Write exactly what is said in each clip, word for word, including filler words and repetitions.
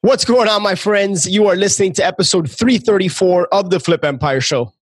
What's going on, my friends? You are listening to episode three thirty-four of the Flip Empire Show.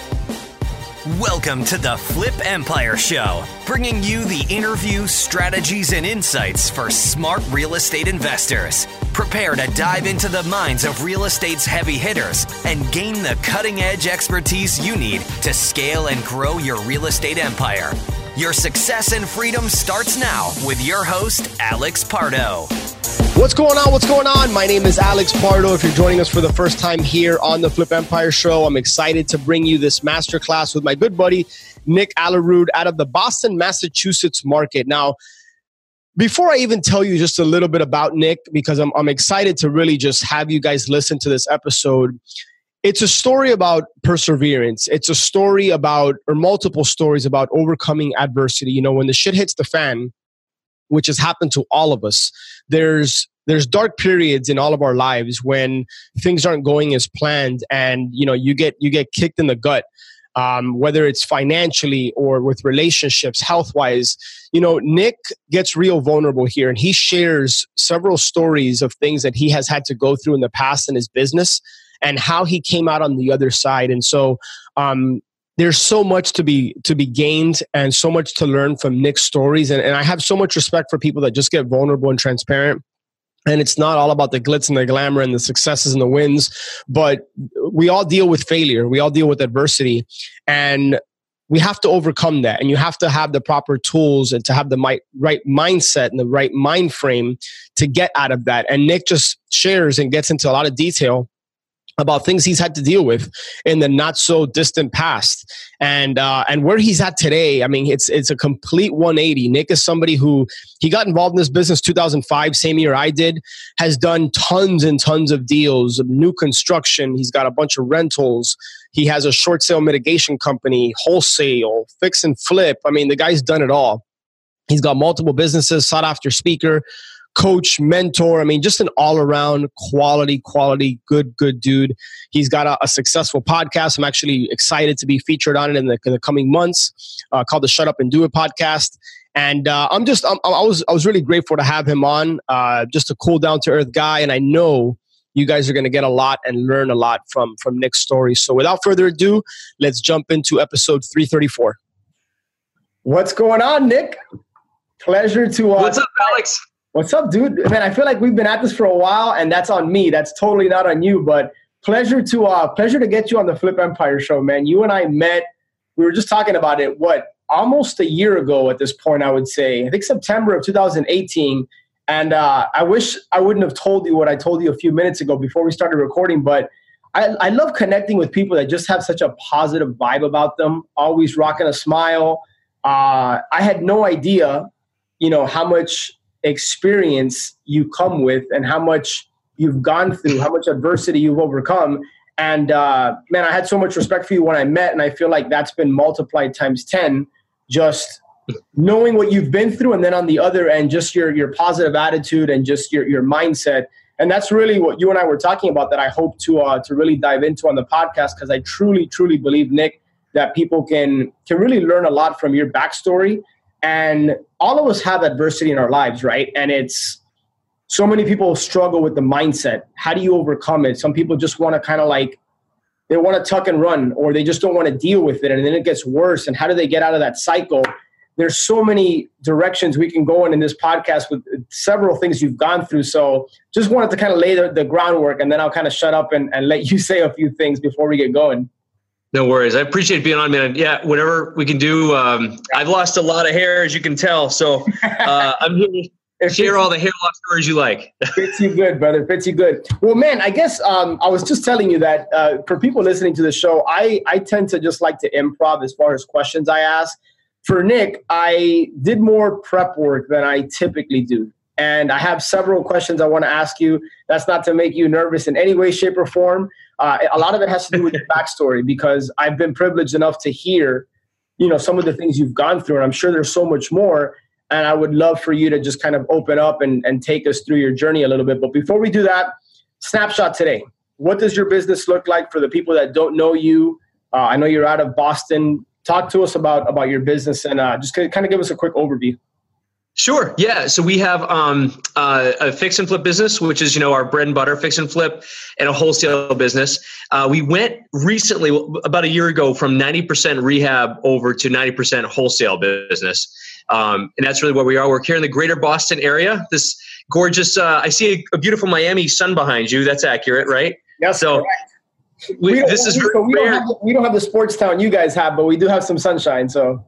Welcome to the Flip Empire Show, bringing you the interviews, strategies, and insights for smart real estate investors. Prepare to dive into the minds of real estate's heavy hitters and gain the cutting-edge expertise you need to scale and grow your real estate empire. Your success and freedom starts now with your host, Alex Pardo. What's going on? What's going on? My name is Alex Pardo. If you're joining us for the first time here on the Flip Empire Show, I'm excited to bring you this masterclass with my good buddy, Nick Alarud, out of the Boston, Massachusetts market. Now, before I even tell you just a little bit about Nick, because I'm, I'm excited to really just have you guys listen to this episode, it's a story about perseverance. It's a story about, or multiple stories about overcoming adversity. You know, when the shit hits the fan, which has happened to all of us, there's there's dark periods in all of our lives when things aren't going as planned, and you know you get you get kicked in the gut, um, whether it's financially or with relationships, health wise. You know, Nick gets real vulnerable here, and he shares several stories of things that he has had to go through in the past in his business, and how he came out on the other side. And so, um, there's so much to be to be gained and so much to learn from Nick's stories. And, and I have so much respect for people that just get vulnerable and transparent. And it's not all about the glitz and the glamour and the successes and the wins, but we all deal with failure. We all deal with adversity. And we have to overcome that. And you have to have the proper tools and to have the mi- right mindset and the right mind frame to get out of that. And Nick just shares and gets into a lot of detail about things he's had to deal with in the not so distant past, and uh, and where he's at today. I mean, it's it's a complete one eighty. Nick is somebody who he got involved in this business two thousand five, same year I did, has done tons and tons of deals, new construction. He's got a bunch of rentals. He has a short sale mitigation company, wholesale, fix and flip. I mean, the guy's done it all. He's got multiple businesses, sought after speaker, coach, mentor. I mean, just an all-around quality, quality, good, good dude. He's got a, a successful podcast. I'm actually excited to be featured on it in the, in the coming months, uh, called the Shut Up and Do It podcast. And uh, I'm just, I'm, I was, I was really grateful to have him on. Uh, just a cool, down-to-earth guy, and I know you guys are going to get a lot and learn a lot from from Nick's story. So, without further ado, let's jump into episode three thirty-four. What's going on, Nick? Pleasure to. Uh, What's up, Alex? What's up, dude? Man, I feel like we've been at this for a while, and that's on me. That's totally not on you, but pleasure to uh, pleasure to get you on the Flip Empire Show, man. You and I met, we were just talking about it, what, almost a year ago at this point, I would say. I think September of two thousand eighteen, and uh, I wish I wouldn't have told you what I told you a few minutes ago before we started recording, but I, I love connecting with people that just have such a positive vibe about them, always rocking a smile. Uh, I had no idea, you know, how much experience you come with and how much you've gone through, how much adversity you've overcome. And uh, man, I had so much respect for you when I met, and I feel like that's been multiplied times ten, just knowing what you've been through, and then on the other end, just your your positive attitude and just your your mindset. And that's really what you and I were talking about that I hope to uh, to really dive into on the podcast, because I truly, truly believe, Nick, that people can can really learn a lot from your backstory. And all of us have adversity in our lives, right? And it's so many people struggle with the mindset. How do you overcome it? Some people just want to kind of like, they want to tuck and run, or they just don't want to deal with it. And then it gets worse. And how do they get out of that cycle? There's so many directions we can go in in this podcast with several things you've gone through. So just wanted to kind of lay the, the groundwork, and then I'll kind of shut up and, and let you say a few things before we get going. No worries. I appreciate being on, man. Yeah, whatever we can do. Um, I've lost a lot of hair, as you can tell. So uh, I'm here to share all the hair loss stories you like. Fits you good, brother. Fits you good. Well, man, I guess um, I was just telling you that uh, for people listening to the show, I, I tend to just like to improv as far as questions I ask. For Nick, I did more prep work than I typically do. And I have several questions I want to ask you. That's not to make you nervous in any way, shape, or form. Uh, a lot of it has to do with your backstory, because I've been privileged enough to hear, you know, some of the things you've gone through. And I'm sure there's so much more. And I would love for you to just kind of open up and, and take us through your journey a little bit. But before we do that, snapshot today. What does your business look like for the people that don't know you? Uh, I know you're out of Boston. Talk to us about, about your business, and uh, just kind of give us a quick overview. Sure. Yeah. So we have um, uh, a fix and flip business, which is, you know, our bread and butter fix and flip, and a wholesale business. Uh, we went recently, about a year ago, from ninety percent rehab over to ninety percent wholesale business. Um, and that's really what we are. We're here in the greater Boston area. This gorgeous, uh, I see a, a beautiful Miami sun behind you. That's accurate, right? Yes. So we, we this is we, so we, rare. don't have, we don't have the sports town you guys have, but we do have some sunshine. So.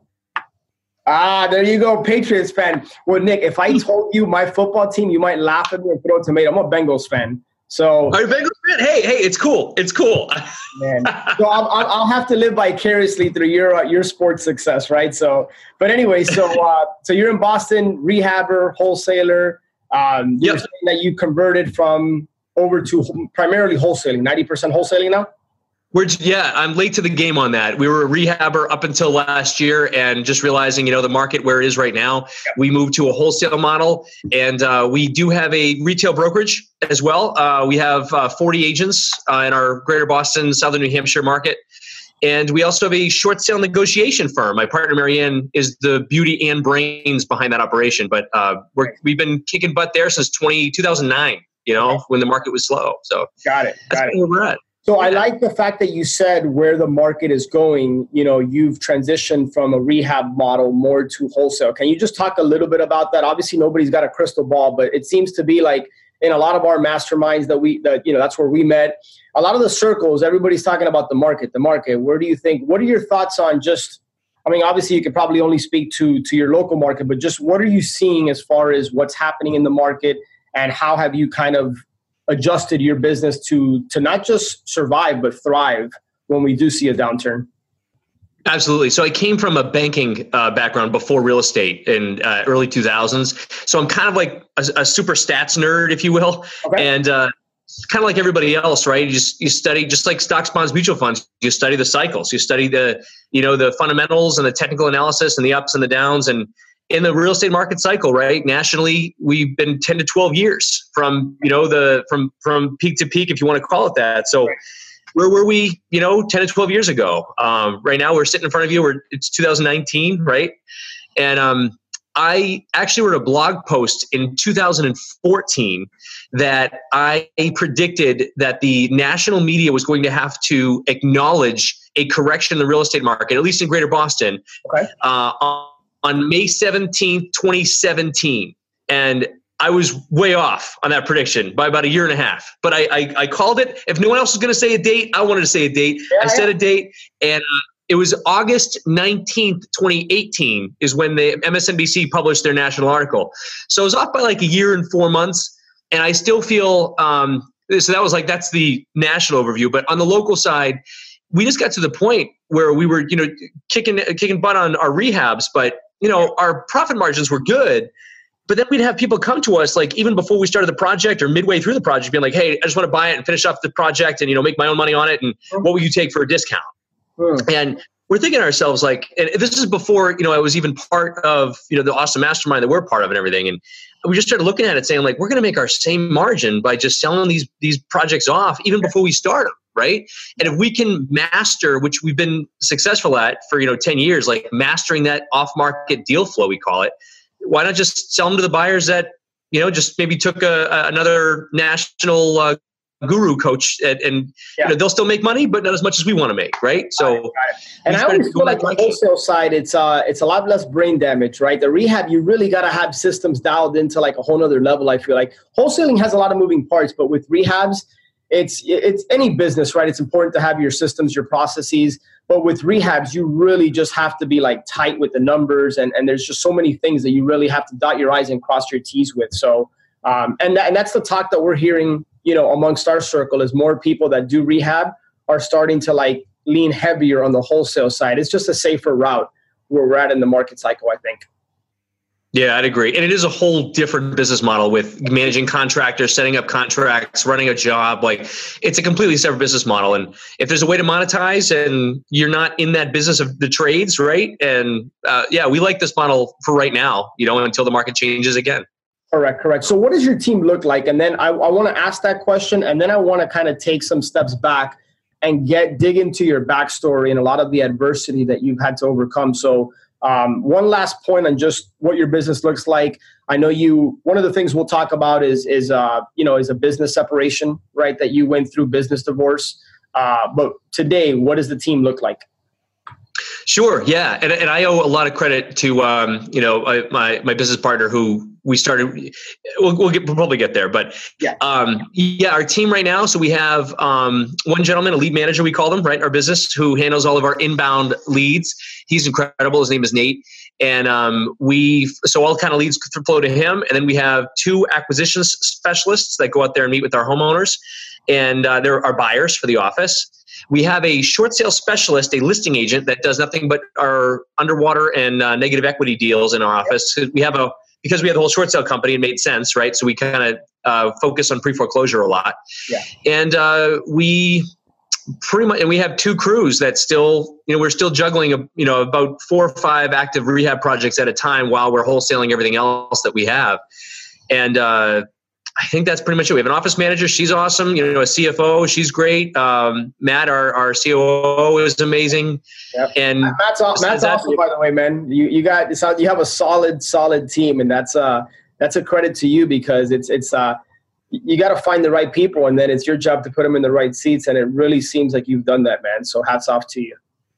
Ah, there you go, Patriots fan. Well, Nick, if I told you my football team, you might laugh at me and throw a tomato. I'm a Bengals fan. So, are you a Bengals fan? Hey, hey, it's cool. It's cool. Man, so I'll, I'll, I'll have to live vicariously through your uh, your sports success, right? So, but anyway, so uh, so you're in Boston, rehabber, wholesaler. Um, you're yep. saying that you converted from over to primarily wholesaling, ninety percent wholesaling now? We're, yeah, I'm late to the game on that. We were a rehabber up until last year, and just realizing, you know, the market where it is right now, yeah. we moved to a wholesale model, and uh, we do have a retail brokerage as well. Uh, we have uh, forty agents uh, in our greater Boston, southern New Hampshire market. And we also have a short sale negotiation firm. My partner, Marianne, is the beauty and brains behind that operation. But uh, we're, we've been kicking butt there since two thousand nine, you know, okay. when the market was slow. So got it. Got that's it. where we're at. So I like the fact that you said where the market is going. You know, you've transitioned from a rehab model more to wholesale. Can you just talk a little bit about that? Obviously, nobody's got a crystal ball, but it seems to be like in a lot of our masterminds that we, that you know, that's where we met. A lot of the circles, everybody's talking about the market, the market. Where do you think? What are your thoughts on just? I mean, obviously, you could probably only speak to to your local market, but just what are you seeing as far as what's happening in the market, and how have you kind of adjusted your business to to not just survive but thrive when we do see a downturn? Absolutely. So I came from a banking uh, background before real estate in uh, early two thousands. So I'm kind of like a, a super stats nerd, if you will. Okay. And uh, kind of like everybody else, right? You just, you study just like stocks, bonds, mutual funds. You study the cycles. You study the you know the fundamentals and the technical analysis and the ups and the downs. And in the real estate market cycle, right? Nationally, we've been ten to twelve years from, you know, the, from, from peak to peak, if you want to call it that. So where were we, you know, ten to twelve years ago? Um, right now we're sitting in front of you. We're, it's two thousand nineteen, right? And um, I actually wrote a blog post in two thousand fourteen that I predicted that the national media was going to have to acknowledge a correction in the real estate market, at least in Greater Boston, okay. uh, on on May seventeenth, twenty seventeen. And I was way off on that prediction by about a year and a half. But I I, I called it. If no one else was going to say a date, I wanted to say a date. Yeah, I said yeah. a date. And uh, it was August nineteenth, twenty eighteen is when the M S N B C published their national article. So I was off by like a year and four months. And I still feel, um, so that was like, that's the national overview. But on the local side, we just got to the point where we were, you know, kicking kicking butt on our rehabs, but you know, our profit margins were good. But then we'd have people come to us, like even before we started the project or midway through the project, being like, "Hey, I just want to buy it and finish off the project, and you know, make my own money on it. And what will you take for a discount?" Hmm. And we're thinking to ourselves, like, and this is before you know I was even part of you know the awesome mastermind that we're part of and everything. And we just started looking at it, saying like, we're going to make our same margin by just selling these these projects off even before we start them. Right. And if we can master, which we've been successful at for, you know, ten years, like mastering that off market deal flow, we call it, why not just sell them to the buyers that, you know, just maybe took a, a another national uh, guru coach and, and yeah. you know, they'll still make money, but not as much as we want to make. Right. So, got it, got it. And I always feel like the wholesale side, it's uh, it's a lot less brain damage, right? The rehab, you really got to have systems dialed into like a whole nother level. I feel like wholesaling has a lot of moving parts, but with rehabs, It's it's any business, right? It's important to have your systems, your processes. But with rehabs, you really just have to be like tight with the numbers. And, and there's just so many things that you really have to dot your I's and cross your T's with. So, um, and, that, and that's the talk that we're hearing, you know, amongst our circle is more people that do rehab are starting to like lean heavier on the wholesale side. It's just a safer route where we're at in the market cycle, I think. Yeah, I'd agree. And it is a whole different business model with managing contractors, setting up contracts, running a job. Like it's a completely separate business model. And if there's a way to monetize and you're not in that business of the trades, right? And uh, yeah, we like this model for right now, you know, until the market changes again. Correct, correct. So what does your team look like? And then I, I want to ask that question. And then I want to kind of take some steps back and get dig into your backstory and a lot of the adversity that you've had to overcome. So Um, one last point on just what your business looks like. I know you, one of the things we'll talk about is, is uh, you know, is a business separation, right? That you went through business divorce. Uh, but today, what does the team look like? Sure. Yeah. And, and I owe a lot of credit to, um, you know, I, my, my business partner who we started, we'll, we'll, get, we'll probably get there, but yeah. Um, yeah, our team right now. So we have um, one gentleman, a lead manager, we call him, right? Our business, who handles all of our inbound leads. He's incredible. His name is Nate. And um, we, so all kind of leads flow to him. And then we have two acquisitions specialists that go out there and meet with our homeowners. And uh, they're our buyers for the office. We have a short sale specialist, a listing agent that does nothing but our underwater and uh, negative equity deals in our office. We have a, because we have the whole short sale company, it made sense, right? So we kind of uh, focus on pre-foreclosure a lot. Yeah. And uh, we pretty much, and we have two crews that still, you know, we're still juggling, a, you know, about four or five active rehab projects at a time while we're wholesaling everything else that we have. And, uh, I think that's pretty much it. We have an office manager. She's awesome. You know, a C F O. She's great. Um, Matt, our, our C O O, is amazing. Yep. And Matt's, Matt's awesome, by the way, man. You you got you have a solid, solid team, and that's uh that's a credit to you because it's it's uh you got to find the right people, and then it's your job to put them in the right seats. And it really seems like you've done that, man. So hats off to you.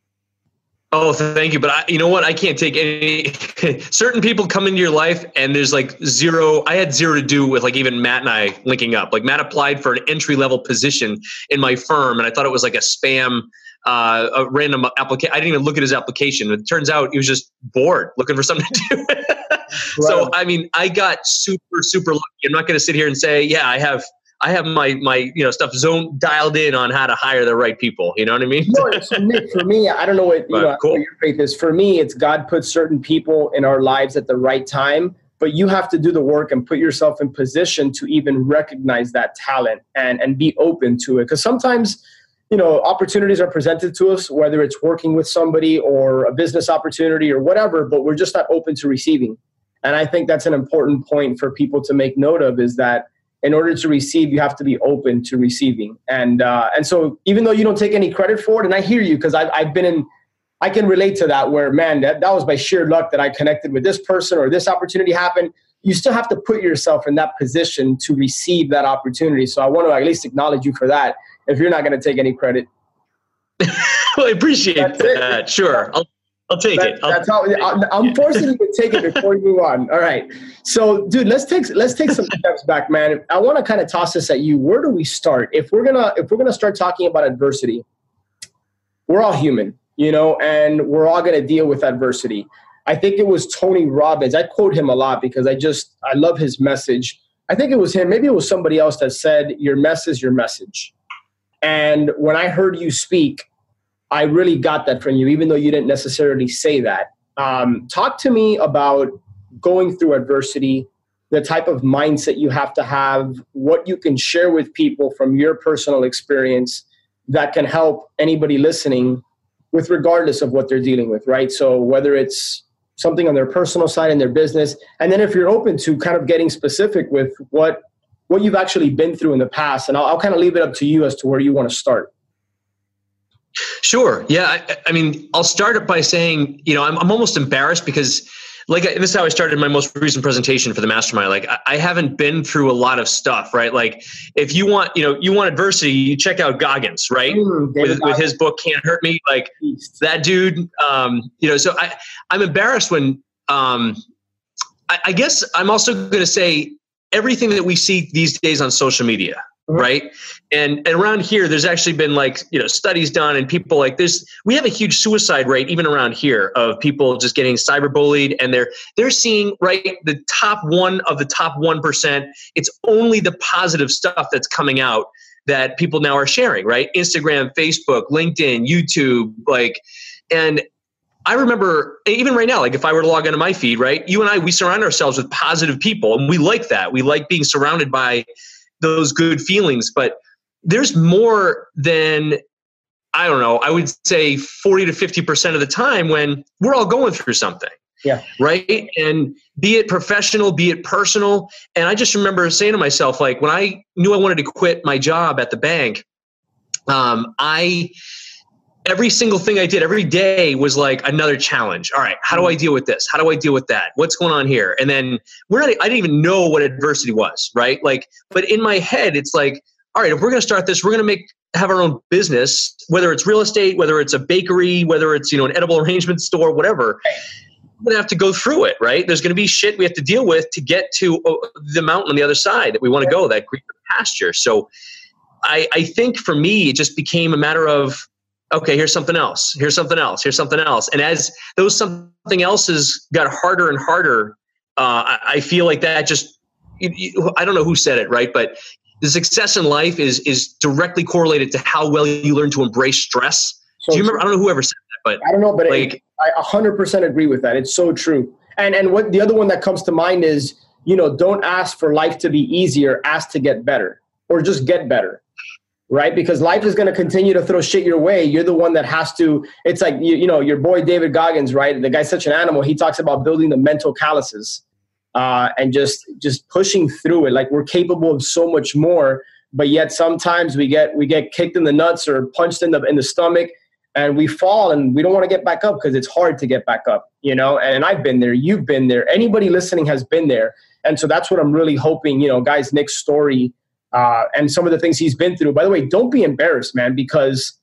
Oh, thank you. But I, you know what? I can't take any certain people come into your life and there's like zero. I had zero to do with like even Matt and I linking up. Like Matt applied for an entry level position in my firm. And I thought it was like a spam, uh, a random application. I didn't even look at his application. It turns out he was just bored looking for something to do. Right. So, I mean, I got super, super lucky. I'm not going to sit here and say, yeah, I have, I have my, my, you know, stuff zone dialed in on how to hire the right people. You know what I mean? No, so Nick, for me, I don't know what, you know, cool. what your faith is. For me, it's God puts certain people in our lives at the right time, but you have to do the work and put yourself in position to even recognize that talent and, and be open to it. Because sometimes, you know, opportunities are presented to us, whether it's working with somebody or a business opportunity or whatever, but we're just not open to receiving. And I think that's an important point for people to make note of, is that in order to receive, you have to be open to receiving. And uh, and so even though you don't take any credit for it, and I hear you, because I've, I've been in, I can relate to that where, man, that, that was by sheer luck that I connected with this person or this opportunity happened. You still have to put yourself in that position to receive that opportunity. So I want to at least acknowledge you for that if you're not going to take any credit. Well, I appreciate that's that. It. Sure. I'll I'll take that, it. I'll, that's how I'm, I'm forcing you to take it before you move on. All right. So, dude, let's take let's take some steps back, man. I want to kind of toss this at you. Where do we start? If we're gonna if we're gonna start talking about adversity, we're all human, you know, and we're all gonna deal with adversity. I think it was Tony Robbins. I quote him a lot because I just I love his message. I think it was him. Maybe it was somebody else that said, "Your mess is your message." And when I heard you speak, I really got that from you, even though you didn't necessarily say that. Um, talk to me about going through adversity, the type of mindset you have to have, what you can share with people from your personal experience that can help anybody listening with regardless of what they're dealing with, right? So whether it's something on their personal side in their business, and then if you're open to kind of getting specific with what, what you've actually been through in the past, and I'll, I'll kind of leave it up to you as to where you want to start. Sure. Yeah. I, I mean, I'll start it by saying, you know, I'm, I'm almost embarrassed because like, this is how I started my most recent presentation for the mastermind. Like I, I haven't been through a lot of stuff, right? Like if you want, you know, you want adversity, you check out Goggins, right? Mm, with, with his book, Can't Hurt Me. Like that dude, um, you know, so I, I'm embarrassed when, um, I, I guess I'm also going to say everything that we see these days on social media. Mm-hmm. Right. And, and around here, there's actually been like, you know, studies done and people like this. We have a huge suicide rate even around here of people just getting cyberbullied, and they're they're seeing right the top one of the top one percent. It's only the positive stuff that's coming out that people now are sharing. Right. Instagram, Facebook, LinkedIn, YouTube, like, and I remember even right now, like if I were to log into my feed, right, you and I, we surround ourselves with positive people, and we like that. We like being surrounded by those good feelings, but there's more than, I don't know, I would say forty to fifty percent of the time when we're all going through something. Yeah. Right. And be it professional, be it personal. And I just remember saying to myself, like when I knew I wanted to quit my job at the bank, um, I, every single thing I did every day was like another challenge. All right, how do I deal with this? How do I deal with that? What's going on here? And then we're not, I didn't even know what adversity was, right? Like, but in my head, it's like, all right, if we're going to start this, we're going to make, have our own business, whether it's real estate, whether it's a bakery, whether it's, you know, an edible arrangement store, whatever. We're going to have to go through it, right? There's going to be shit we have to deal with to get to the mountain on the other side that we want to go, that greener pasture. So I, I think for me, it just became a matter of, okay, here's something else. Here's something else. Here's something else. And as those something else's got harder and harder, uh, I, I feel like that just, you, you, I don't know who said it, right? But the success in life is is directly correlated to how well you learn to embrace stress. So do you remember? I don't know whoever said that, but I don't know, but like, it, I one hundred percent agree with that. It's so true. And and what the other one that comes to mind is, you know, don't ask for life to be easier, ask to get better, or just get better. Right? Because life is going to continue to throw shit your way. You're the one that has to, it's like, you, you know, your boy David Goggins, right? The guy's such an animal. He talks about building the mental calluses uh, and just, just pushing through it. Like, we're capable of so much more, but yet sometimes we get, we get kicked in the nuts or punched in the, in the stomach, and we fall and we don't want to get back up because it's hard to get back up, you know? And I've been there, you've been there, anybody listening has been there. And so that's what I'm really hoping, you know, guys, Nick's story, Uh, and some of the things he's been through. By the way, don't be embarrassed, man, because,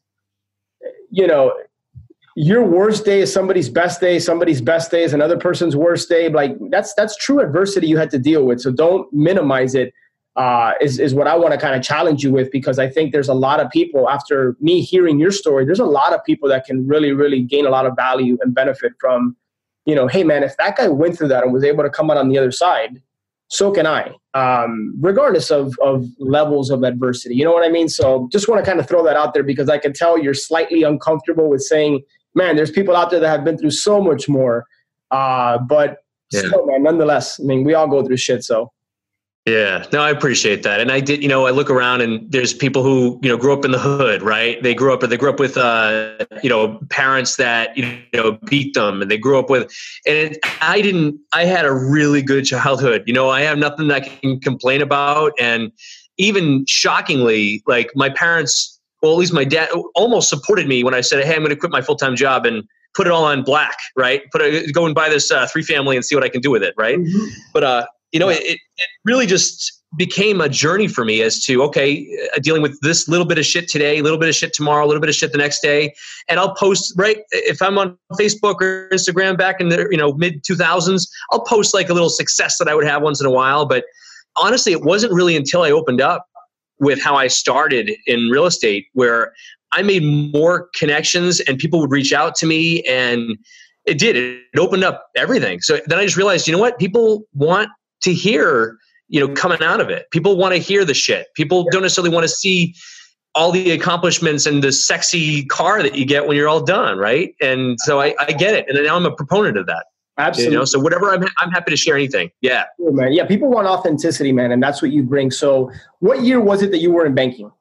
you know, your worst day is somebody's best day. Somebody's best day is another person's worst day. Like, that's that's true adversity you had to deal with. So don't minimize it. Uh, is is what I want to kind of challenge you with, because I think there's a lot of people, after me hearing your story, there's a lot of people that can really, really gain a lot of value and benefit from, you know, hey man, if that guy went through that and was able to come out on the other side, so can I, um, regardless of, of levels of adversity. You know what I mean? So just want to kind of throw that out there, because I can tell you're slightly uncomfortable with saying, man, there's people out there that have been through so much more. Uh, but yeah. Still, man, nonetheless, I mean, we all go through shit, so. Yeah, no, I appreciate that. And I did, you know, I look around and there's people who, you know, grew up in the hood, right? They grew up, or they grew up with, uh, you know, parents that, you know, beat them, and they grew up with, and it, I didn't, I had a really good childhood. You know, I have nothing that I can complain about. And even shockingly, like, my parents, well, at least my dad almost supported me when I said, hey, I'm going to quit my full-time job and put it all on black, right? Put a, go and buy this uh, three family and see what I can do with it, right? Mm-hmm. But, uh, you know, it, it really just became a journey for me as to, okay, uh, dealing with this little bit of shit today, a little bit of shit tomorrow, a little bit of shit the next day. And I'll post, right, if I'm on Facebook or Instagram back in the, you know, mid two thousands, I'll post like a little success that I would have once in a while. But honestly, it wasn't really until I opened up with how I started in real estate where I made more connections and people would reach out to me, and it did. It opened up everything. So then I just realized, you know what? People want to hear, you know, coming out of it. People want to hear the shit. People don't necessarily want to see all the accomplishments and the sexy car that you get when you're all done, right? And so I, I get it. And now I'm a proponent of that. Absolutely. You know, so whatever, I'm I'm happy to share anything. Yeah. Cool, man. Yeah, people want authenticity, man, and that's what you bring. So what year was it that you were in banking?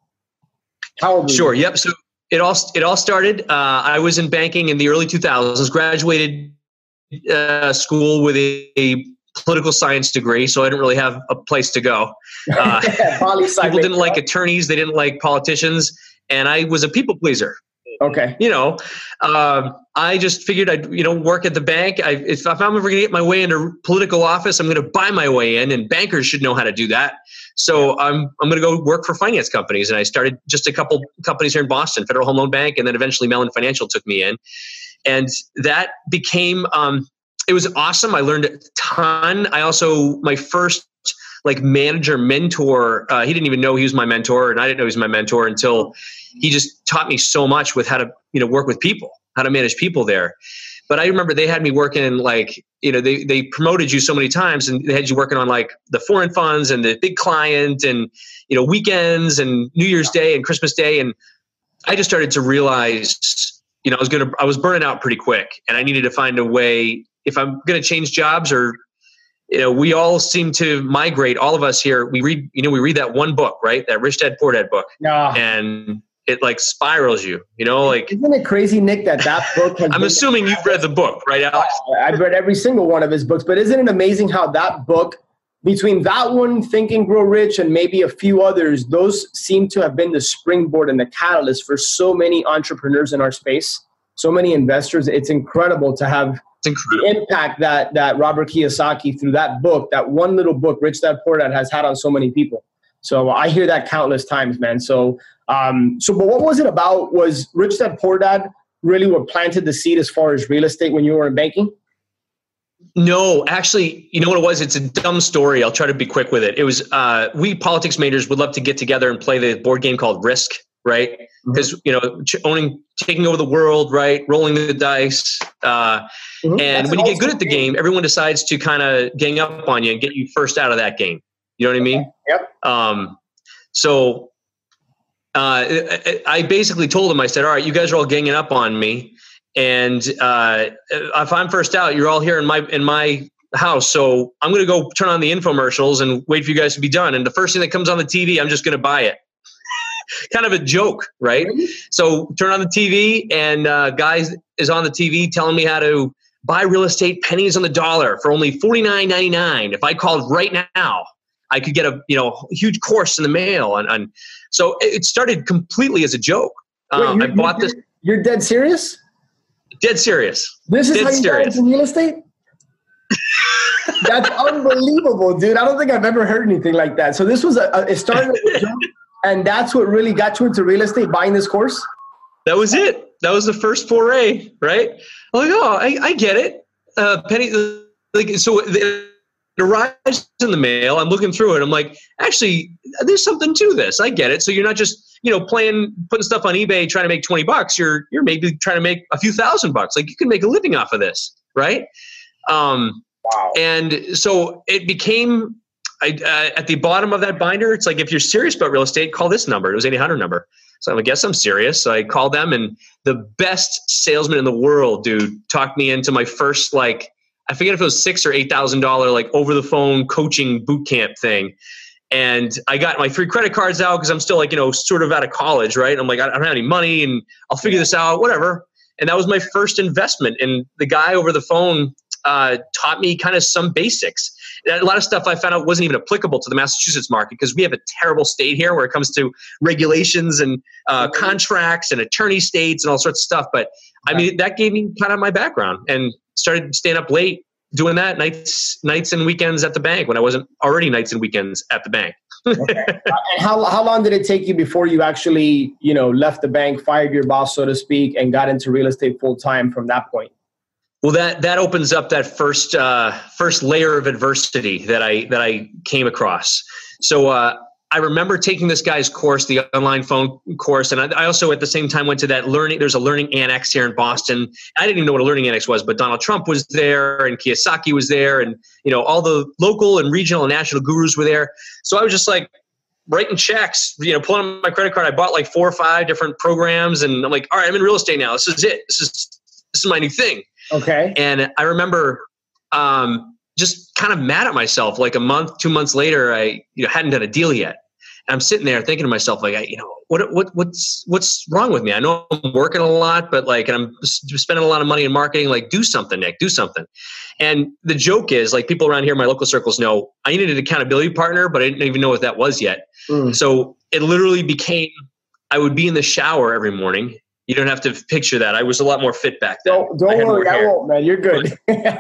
How old were you? Sure. Yep. So it all it all started. Uh, I was in banking in the early two thousands. Graduated uh, school with a, a political science degree, so I didn't really have a place to go. Uh, people didn't like attorneys. They didn't like politicians. And I was a people pleaser. Okay. You know, um, I just figured I'd, you know, work at the bank. I, if, if I'm ever going to get my way into political office, I'm going to buy my way in, and bankers should know how to do that. So I'm I'm going to go work for finance companies. And I started just a couple companies here in Boston, Federal Home Loan Bank, and then eventually Mellon Financial took me in. And that became, um, it was awesome. I learned a ton. I also, my first like manager mentor, uh, he didn't even know he was my mentor, and I didn't know he was my mentor until he just taught me so much with how to, you know, work with people, how to manage people there. But I remember they had me working like, you know, they, they promoted you so many times, and they had you working on like the foreign funds and the big client and, you know, weekends and New Year's Day and Christmas Day. And I just started to realize, you know, I was going to, I was burning out pretty quick, and I needed to find a way, if I'm going to change jobs, or, you know, we all seem to migrate, all of us here, we read, you know, we read that one book, right? That Rich Dad Poor Dad book. Yeah. And it like spirals you, you know, like. Isn't it crazy, Nick, that that book has I'm assuming you've read the book, right, Alex? I've read every single one of his books, but isn't it amazing how that book between that one, Think and Grow Rich, and maybe a few others, those seem to have been the springboard and the catalyst for so many entrepreneurs in our space, so many investors. It's incredible to have the impact that that Robert Kiyosaki, through that book, that one little book, Rich Dad Poor Dad, has had on so many people. So I hear that countless times, man. So, um, so but what was it about? Was Rich Dad Poor Dad really what planted the seed as far as real estate when you were in banking? No, actually, you know what it was? It's a dumb story. I'll try to be quick with it. It was, uh, we politics majors would love to get together and play the board game called Risk, right? Because, mm-hmm. you know, owning, taking over the world, right? Rolling the dice. Uh, mm-hmm. And That's when you get good at the game, everyone decides to kind of gang up on you and get you first out of that game. You know what I mean? Yep. Um, so uh, I basically told them, I said, all right, you guys are all ganging up on me. And uh, if I'm first out, you're all here in my in my house. So I'm going to go turn on the infomercials and wait for you guys to be done. And the first thing that comes on the T V, I'm just going to buy it. Kind of a joke, right? Really? So turn on the T V, and uh, guys is on the T V telling me how to buy real estate pennies on the dollar for only forty-nine ninety-nine. If I called right now, I could get a you know huge course in the mail. And, and so it started completely as a joke. Wait, um, I bought you're, this. You're dead serious? Dead serious. This is Dead how you serious. got into real estate? That's unbelievable, dude. I don't think I've ever heard anything like that. So this was a, a it started as a joke, and that's what really got you into real estate, buying this course? That was it. That was the first foray, right? I'm like, oh, I, I get it. Uh, penny, like so. The, It arrives in the mail. I'm looking through it. I'm like, actually, there's something to this. I get it. So you're not just, you know, playing, putting stuff on eBay, trying to make twenty bucks. You're, you're maybe trying to make a few thousand bucks. Like you can make a living off of this, right? Um, wow. And so it became, I, uh, at the bottom of that binder, it's like, if you're serious about real estate, call this number. It was eight hundred number. So I guess I'm serious. So I called them, and the best salesman in the world, dude, talked me into my first, like, I forget if it was six or eight thousand dollar like over the phone coaching boot camp thing, and I got my free credit cards out because I'm still like you know sort of out of college, right? I'm like I don't have any money, and I'll figure this out, whatever. And that was my first investment. And the guy over the phone uh, taught me kind of some basics. A lot of stuff I found out wasn't even applicable to the Massachusetts market because we have a terrible state here where it comes to regulations and uh, contracts and attorney states and all sorts of stuff. But I mean that gave me kind of my background, and started staying up late doing that nights, nights and weekends at the bank when I wasn't already nights and weekends at the bank. Okay. And how how long did it take you before you actually, you know, left the bank, fired your boss, so to speak, and got into real estate full time from that point? Well, that that opens up that first uh, first layer of adversity that I that I came across. So uh, I remember taking this guy's course, the online phone course, and I, I also at the same time went to that learning. There's a learning annex here in Boston. I didn't even know what a learning annex was, but Donald Trump was there, and Kiyosaki was there, and you know all the local and regional and national gurus were there. So I was just like writing checks, you know, pulling out my credit card. I bought like four or five different programs, and I'm like, all right, I'm in real estate now. This is it. This is this is my new thing. Okay. And I remember um, just kind of mad at myself. Like a month, two months later, I you know hadn't done a deal yet. And I'm sitting there thinking to myself, like, I, you know, what what what's what's wrong with me? I know I'm working a lot, but like, and I'm spending a lot of money in marketing. Like, do something, Nick, do something. And the joke is, like, people around here in my local circles know I needed an accountability partner, but I didn't even know what that was yet. Mm. So it literally became, I would be in the shower every morning. You don't have to picture that. I was a lot more fit back then. Don't, don't worry, I won't, man. You're good.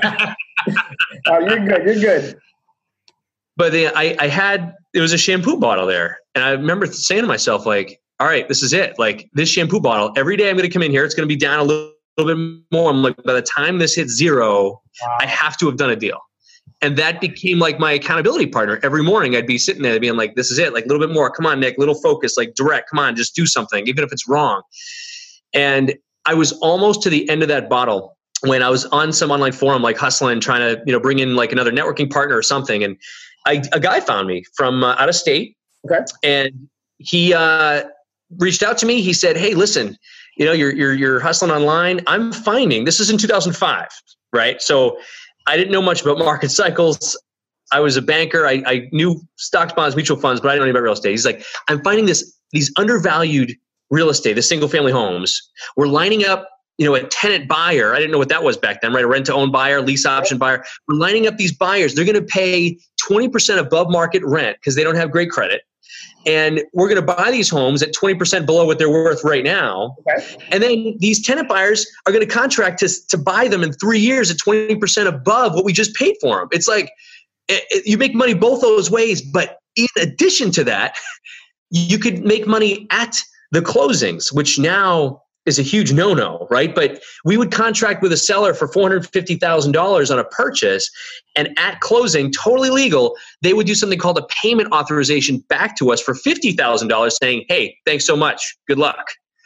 oh, you're good. You're good. But then I, I had, it was a shampoo bottle there. And I remember saying to myself, like, all right, this is it. Like, this shampoo bottle, every day I'm going to come in here, it's going to be down a little, little bit more. I'm like, by the time this hits zero, wow. I have to have done a deal. And that became like my accountability partner. Every morning I'd be sitting there being like, this is it. Like, a little bit more. Come on, Nick, little focus, like direct. Come on, just do something, even if it's wrong. And I was almost to the end of that bottle when I was on some online forum, like hustling, trying to, you know, bring in like another networking partner or something. And I, a guy found me from uh, out of state. Okay. And he uh, reached out to me. He said, hey, listen, you know, you're, you're, you're hustling online. I'm finding, this is in two thousand five, right? So I didn't know much about market cycles. I was a banker. I, I knew stocks, bonds, mutual funds, but I didn't know anything about real estate. He's like, I'm finding this, these undervalued real estate, the single family homes, we're lining up you know, a tenant buyer. I didn't know what that was back then, right? A rent-to-own buyer, lease option buyer. We're lining up these buyers. They're going to pay twenty percent above market rent because they don't have great credit. And we're going to buy these homes at twenty percent below what they're worth right now. Okay. And then these tenant buyers are going to contract to, to buy them in three years at twenty percent above what we just paid for them. It's like it, it, you make money both those ways. But in addition to that, you could make money at the closings, which now is a huge no-no, right? But we would contract with a seller for four hundred fifty thousand dollars on a purchase, and at closing, totally legal, they would do something called a payment authorization back to us for fifty thousand dollars saying, hey, thanks so much, good luck.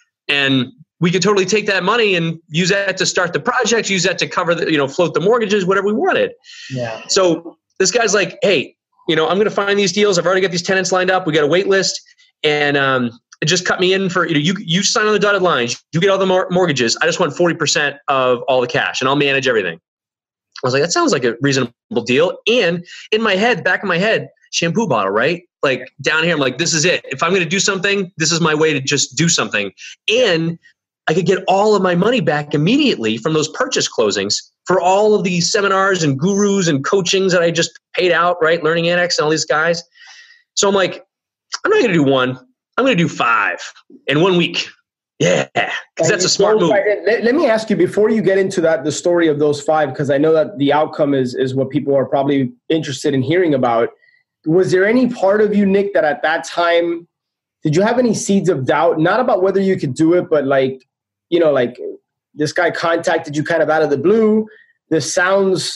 And we could totally take that money and use that to start the project, use that to cover the, you know, float the mortgages, whatever we wanted. Yeah. So this guy's like, hey, you know, I'm going to find these deals. I've already got these tenants lined up. We got a wait list, and um, just cut me in for, you know, you, you sign on the dotted lines, you get all the mor- mortgages. I just want forty percent of all the cash and I'll manage everything. I was like, that sounds like a reasonable deal. And in my head, back of my head, shampoo bottle, right? Like down here, I'm like, this is it. If I'm going to do something, this is my way to just do something. And I could get all of my money back immediately from those purchase closings for all of these seminars and gurus and coachings that I just paid out, right? Learning Annex and all these guys. So I'm like, I'm not going to do one. I'm going to do five in one week. Yeah, because that's a smart move. Let, let me ask you, before you get into that, the story of those five, because I know that the outcome is, is what people are probably interested in hearing about. Was there any part of you, Nick, that at that time, did you have any seeds of doubt, not about whether you could do it, but like, you know, like this guy contacted you kind of out of the blue. This sounds,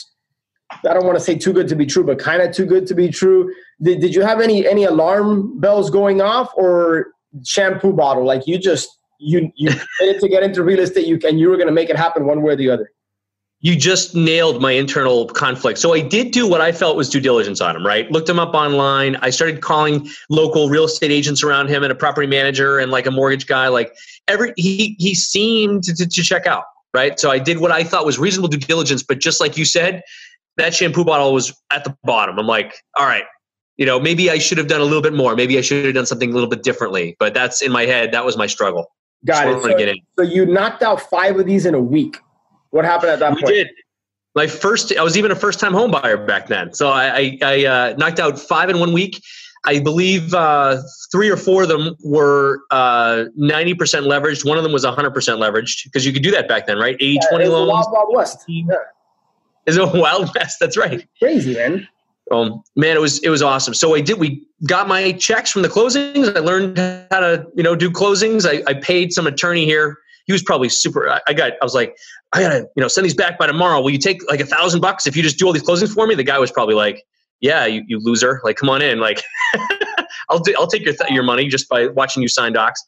I don't want to say too good to be true, but kind of too good to be true. Did, did you have any any alarm bells going off, or shampoo bottle? Like you just, you you needed to get into real estate, you can, you were going to make it happen one way or the other? You just nailed my internal conflict. So I did do what I felt was due diligence on him, right? Looked him up online. I started calling local real estate agents around him and a property manager and like a mortgage guy. Like every, he he seemed to, to, to check out, right? So I did what I thought was reasonable due diligence, but just like you said, that shampoo bottle was at the bottom. I'm like, all right, you know, maybe I should have done a little bit more. Maybe I should have done something a little bit differently. But that's in my head. That was my struggle. Got it. So, so you knocked out five of these in a week. What happened at that we point? Did. My first, I was even a first-time home buyer back then. So I, I, I uh, knocked out five in one week. I believe uh, three or four of them were uh, ninety percent leveraged. One of them was one hundred percent leveraged because you could do that back then, right? eighty twenty yeah, loans. Wild, wild West. Yeah. It's a wild west. That's right. Crazy, man. Um, man, it was it was awesome. So I did. We got my checks from the closings. I learned how to you know do closings. I, I paid some attorney here. He was probably super. I, I got. I was like, I gotta you know send these back by tomorrow. Will you take like a thousand bucks if you just do all these closings for me? The guy was probably like, yeah, you, you loser. Like, come on in. Like, I'll do, I'll take your th- your money just by watching you sign docs.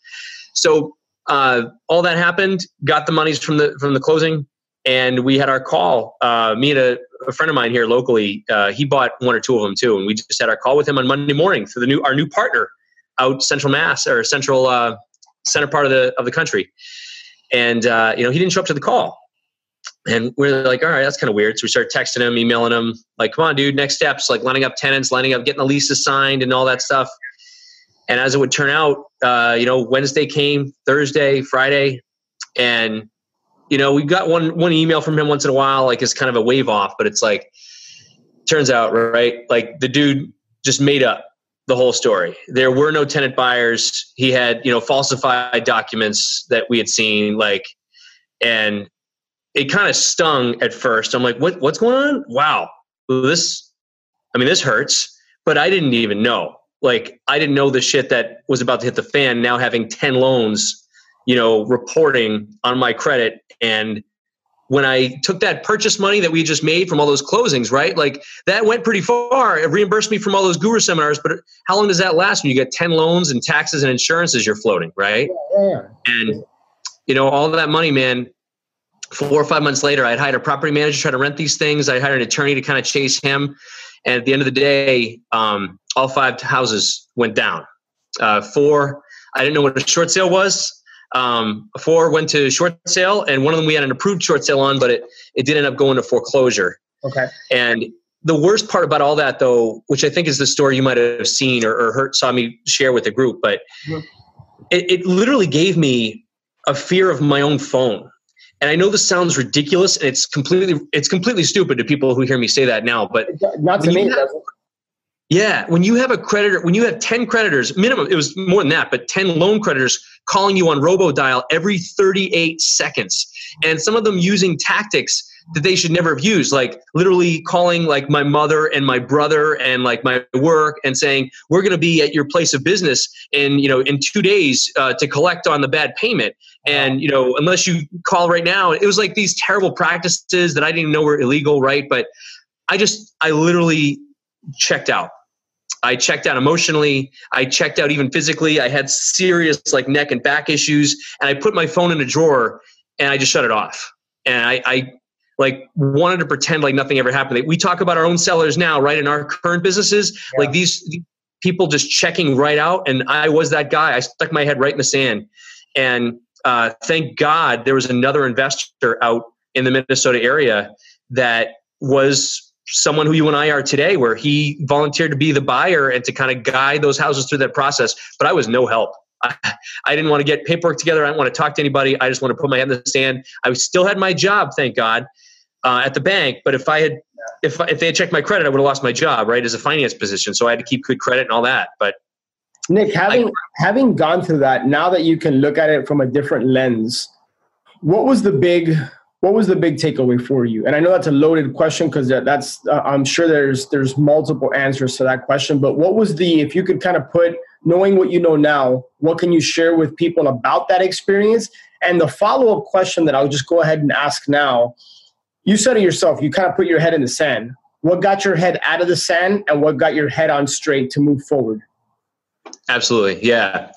So uh, all that happened. Got the monies from the from the closing. And we had our call, uh, me and a, a friend of mine here locally, uh, he bought one or two of them too. And we just had our call with him on Monday morning for the new, our new partner out Central Mass or Central uh, center part of the, of the country. And, uh, you know, he didn't show up to the call. And we're like, all right, that's kind of weird. So we started texting him, emailing him like, come on, dude, next steps, like lining up tenants, lining up, getting the leases signed and all that stuff. And as it would turn out, uh, you know, Wednesday came, Thursday, Friday, and you know, we got one one email from him once in a while, like it's kind of a wave off, but it's like, turns out, right? Like the dude just made up the whole story. There were no tenant buyers. He had, you know, falsified documents that we had seen, like, and it kind of stung at first. I'm like, what what's going on? Wow. This, I mean, this hurts, but I didn't even know. Like, I didn't know the shit that was about to hit the fan, now having ten loans, you know, reporting on my credit. And when I took that purchase money that we just made from all those closings, right? Like that went pretty far. It reimbursed me from all those guru seminars, but how long does that last when you get ten loans and taxes and insurances you're floating, right? Yeah. And, you know, all of that money, man, four or five months later, I'd hired a property manager to try to rent these things. I hired an attorney to kind of chase him. And at the end of the day, um, all five houses went down. Uh, four, I didn't know what a short sale was. Um, four went to short sale, and one of them we had an approved short sale on, but it, it did end up going to foreclosure. Okay. And the worst part about all that, though, which I think is the story you might have seen or, or heard, saw me share with the group, but mm-hmm. it, it literally gave me a fear of my own phone. And I know this sounds ridiculous, and it's completely it's completely stupid to people who hear me say that now. But not to me, have, yeah, when you have a creditor, when you have ten creditors, minimum, it was more than that, but ten loan creditors calling you on RoboDial every thirty-eight seconds, and some of them using tactics that they should never have used, like literally calling like my mother and my brother and like my work and saying, we're going to be at your place of business in, you know, in two days uh, to collect on the bad payment. And, you know, unless you call right now, it was like these terrible practices that I didn't even know were illegal. Right. But I just, I literally checked out. I checked out emotionally. I checked out even physically. I had serious like neck and back issues, and I put my phone in a drawer and I just shut it off. And I, I like wanted to pretend like nothing ever happened. We talk about our own sellers now, right? In our current businesses, yeah. like these people just checking right out. And I was that guy. I stuck my head right in the sand. And uh, thank God there was another investor out in the Minnesota area that was someone who you and I are today, where he volunteered to be the buyer and to kind of guide those houses through that process. But I was no help. I, I didn't want to get paperwork together. I didn't want to talk to anybody. I just want to put my head in the sand. I still had my job, thank God. Uh, at the bank, but if I had, if if they had checked my credit, I would have lost my job, right, as a finance position. So I had to keep good credit and all that. But Nick, having I, having gone through that, now that you can look at it from a different lens, what was the big what was the big takeaway for you? And I know that's a loaded question because that, that's uh, I'm sure there's there's multiple answers to that question. But what was the, if you could kind of put, knowing what you know now, what can you share with people about that experience? And the follow up question that I'll just go ahead and ask now. You said it yourself, you kind of put your head in the sand. What got your head out of the sand and what got your head on straight to move forward? Absolutely. Yeah.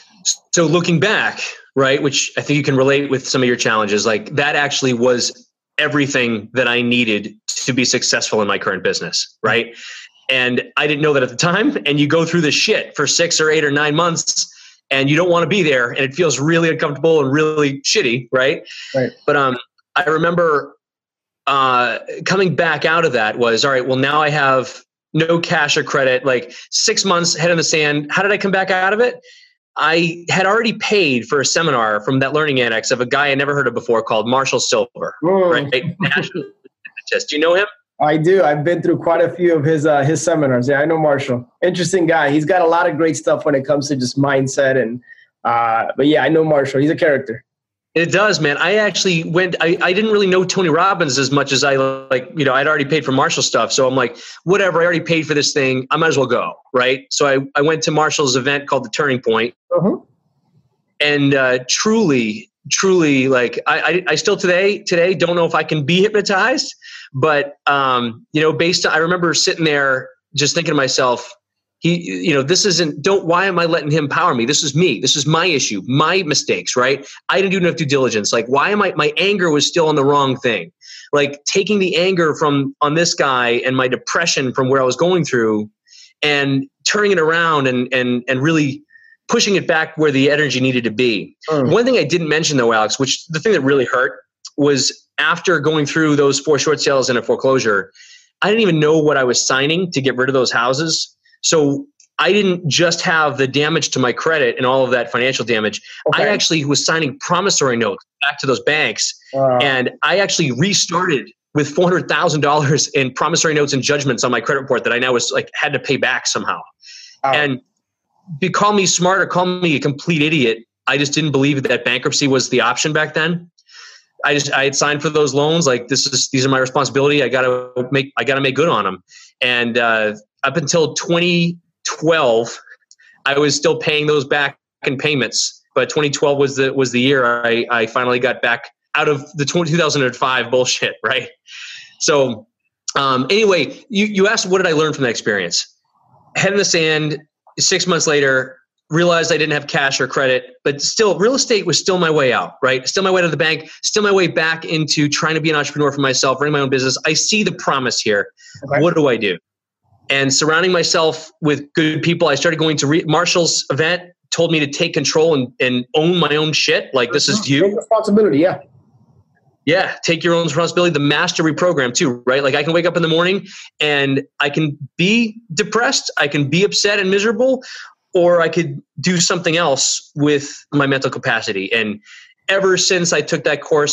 So looking back, right, which I think you can relate with some of your challenges, like that actually was everything that I needed to be successful in my current business. Right. And I didn't know that at the time. And you go through this shit for six or eight or nine months and you don't want to be there. And it feels really uncomfortable and really shitty. Right. Right. But um, I remember Uh, coming back out of that was, all right, well, now I have no cash or credit, like six months head in the sand. How did I come back out of it? I had already paid for a seminar from that Learning Annex of a guy I never heard of before called Marshall Silver. Whoa. Right? Do you know him? I do. I've been through quite a few of his uh, his seminars. Yeah, I know Marshall. Interesting guy. He's got a lot of great stuff when it comes to just mindset. And uh, but yeah, I know Marshall. He's a character. It does, man. I actually went, I, I didn't really know Tony Robbins as much as I like, you know, I'd already paid for Marshall stuff. So I'm like, whatever, I already paid for this thing. I might as well go. Right. So I, I went to Marshall's event called The Turning Point. Uh-huh. And uh, truly, truly, like I, I, I still today, today don't know if I can be hypnotized, but, um, you know, based on, I remember sitting there just thinking to myself, He, you know, this isn't, don't, why am I letting him power me? This is me. This is my issue, my mistakes, right? I didn't do enough due diligence. Like, why am I, my anger was still on the wrong thing. Like taking the anger from, on this guy and my depression from where I was going through and turning it around and, and, and really pushing it back where the energy needed to be. Mm. One thing I didn't mention though, Alex, which the thing that really hurt was after going through those four short sales and a foreclosure, I didn't even know what I was signing to get rid of those houses. So I didn't just have the damage to my credit and all of that financial damage. Okay. I actually was signing promissory notes back to those banks. Uh, and I actually restarted with four hundred thousand dollars in promissory notes and judgments on my credit report that I now was like, had to pay back somehow. Uh, and be, call me smart or call me a complete idiot. I just didn't believe that bankruptcy was the option back then. I just, I had signed for those loans. Like this is, these are my responsibility. I gotta make, I gotta make good on them. And, uh, up until twenty twelve, I was still paying those back in payments. But twenty twelve was the was the year I, I finally got back out of the two thousand five bullshit, right? So um, anyway, you, you asked what did I learn from that experience? Head in the sand, six months later, realized I didn't have cash or credit, but still real estate was still my way out, right? Still my way to the bank, still my way back into trying to be an entrepreneur for myself, running my own business. I see the promise here. Okay. What do I do? And surrounding myself with good people, I started going to re- Marshall's event, told me to take control and, and own my own shit. Like, this is you. Take responsibility, yeah. Yeah, take your own responsibility. The mastery program too, right? Like I can wake up in the morning and I can be depressed, I can be upset and miserable, or I could do something else with my mental capacity. And ever since I took that course,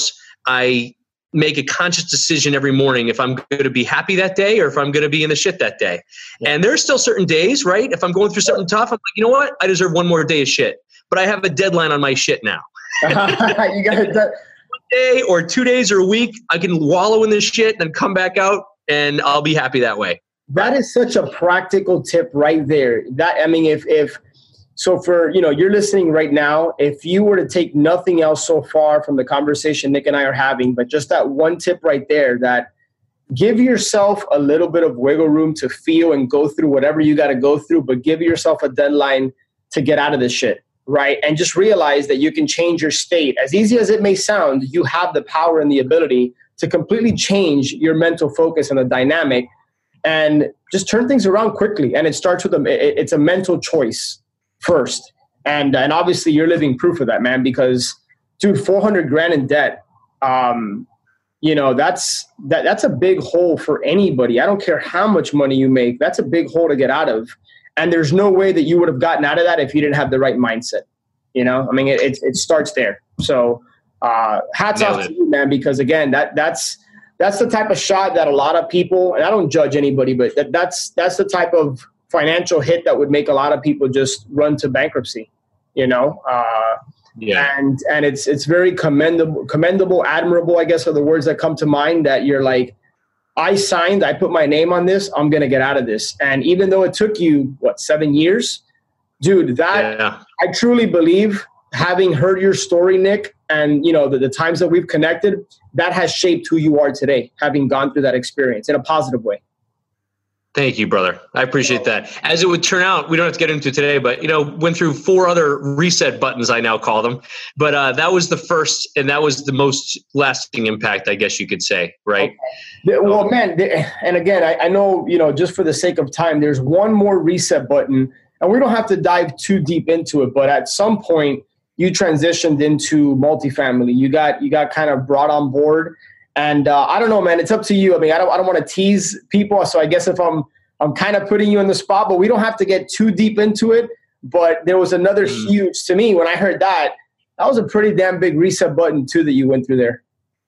I make a conscious decision every morning if I'm going to be happy that day or if I'm going to be in the shit that day. Yeah. And there's still certain days, right? If I'm going through something tough, I'm like, you know what? I deserve one more day of shit. But I have a deadline on my shit now. You got it. One day or two days or a week, I can wallow in this shit and come back out and I'll be happy that way. That is such a practical tip right there. That, I mean, if, if, so for, you know, you're listening right now, if you were to take nothing else so far from the conversation Nick and I are having, but just that one tip right there, that give yourself a little bit of wiggle room to feel and go through whatever you got to go through, but give yourself a deadline to get out of this shit, right? And just realize that you can change your state. As easy as it may sound, you have the power and the ability to completely change your mental focus and the dynamic and just turn things around quickly. And it starts with a, it's a mental choice first. And and obviously you're living proof of that, man, because dude, four hundred grand in debt, um, you know, that's, that that's a big hole for anybody. I don't care how much money you make. That's a big hole to get out of. And there's no way that you would have gotten out of that if you didn't have the right mindset. You know, I mean, it, it, it starts there. So uh, hats Nailed off it. to you, man, because again, that that's, that's the type of shot that a lot of people, and I don't judge anybody, but that, that's, that's the type of financial hit that would make a lot of people just run to bankruptcy, you know? Uh, yeah. And, and it's, it's very commendable, commendable, admirable, I guess, are the words that come to mind, that you're like, I signed, I put my name on this, I'm going to get out of this. And even though it took you, what, seven years, dude, that yeah. I truly believe, having heard your story, Nick, and, you know, the, the times that we've connected, that has shaped who you are today, having gone through that experience in a positive way. Thank you, brother. I appreciate that. As it would turn out, we don't have to get into it today, but, you know, went through four other reset buttons, I now call them. But uh, that was the first, and that was the most lasting impact, I guess you could say, right? Okay. Well, man, and again, I, I know, you know, just for the sake of time, there's one more reset button, and we don't have to dive too deep into it, but at some point, you transitioned into multifamily. You got you got kind of brought on board. And uh, I don't know, man. It's up to you. I mean, I don't. I don't want to tease people. So I guess if I'm, I'm kind of putting you in the spot, but we don't have to get too deep into it. But there was another mm. huge, to me, when I heard that, that was a pretty damn big reset button too that you went through there.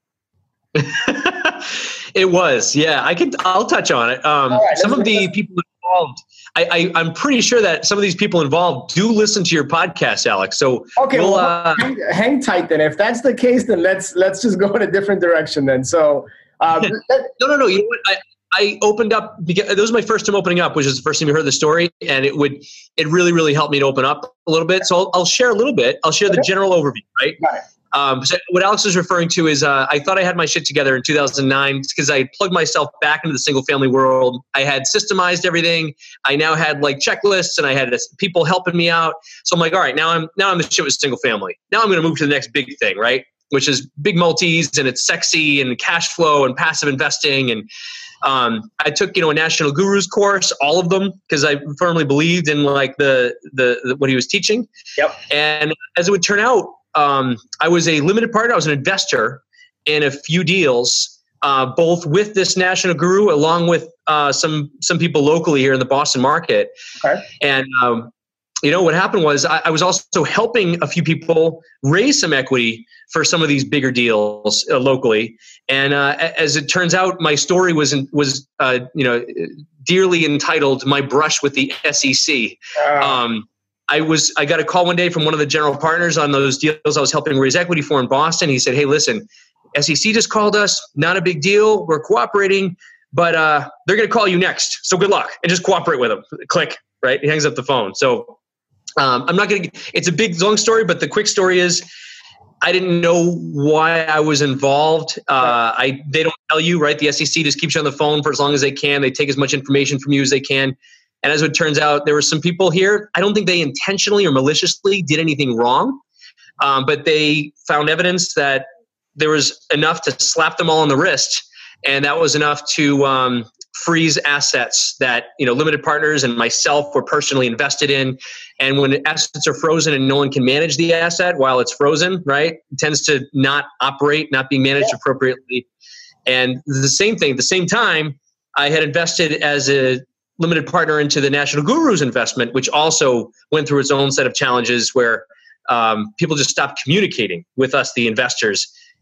It was, yeah. I can. I'll touch on it. Um, right, some of the people involved. I, I, I'm pretty sure that some of these people involved do listen to your podcast, Alex. So okay, we'll, well, uh, hang, hang tight then. If that's the case, then let's let's just go in a different direction then. So um, no, no, no. You know what? I, I opened up because this was my first time opening up, which is the first time you heard the story, and it would it really really helped me to open up a little bit. So I'll, I'll share a little bit. I'll share the general overview, right? Got it. Um, so what Alex is referring to is uh, I thought I had my shit together in two thousand nine because I plugged myself back into the single family world. I had systemized everything. I now had like checklists and I had people helping me out. So I'm like, all right, now I'm now I'm the shit with single family. Now I'm going to move to the next big thing, right? Which is big multis, and it's sexy and cash flow and passive investing. And um, I took, you know, a National Gurus course, all of them, because I firmly believed in like the, the the what he was teaching. Yep. And as it would turn out, Um, I was a limited partner. I was an investor in a few deals, uh, both with this national guru, along with uh, some some people locally here in the Boston market. Okay. And um, you know what happened was I, I was also helping a few people raise some equity for some of these bigger deals uh, locally. And uh, as it turns out, my story was in, was uh, you know dearly entitled "My Brush with the S E C." Uh. Um, I was, I got a call one day from one of the general partners on those deals I was helping raise equity for in Boston. He said, "Hey, listen, S E C just called us. Not a big deal. We're cooperating, but uh, they're going to call you next. So good luck and just cooperate with them." Click, right? He hangs up the phone. So um, I'm not going to, it's a big, long story, but the quick story is I didn't know why I was involved. Uh, I, they don't tell you, right? The S E C just keeps you on the phone for as long as they can. They take as much information from you as they can. And as it turns out, there were some people here, I don't think they intentionally or maliciously did anything wrong, um, but they found evidence that there was enough to slap them all on the wrist, and that was enough to um, freeze assets that, you know, limited partners and myself were personally invested in. And when assets are frozen and no one can manage the asset while it's frozen, right, it tends to not operate, not being managed yeah. appropriately. And the same thing, at the same time, I had invested as a limited partner into the National Gurus investment, which also went through its own set of challenges where um, people just stopped communicating with us, the investors.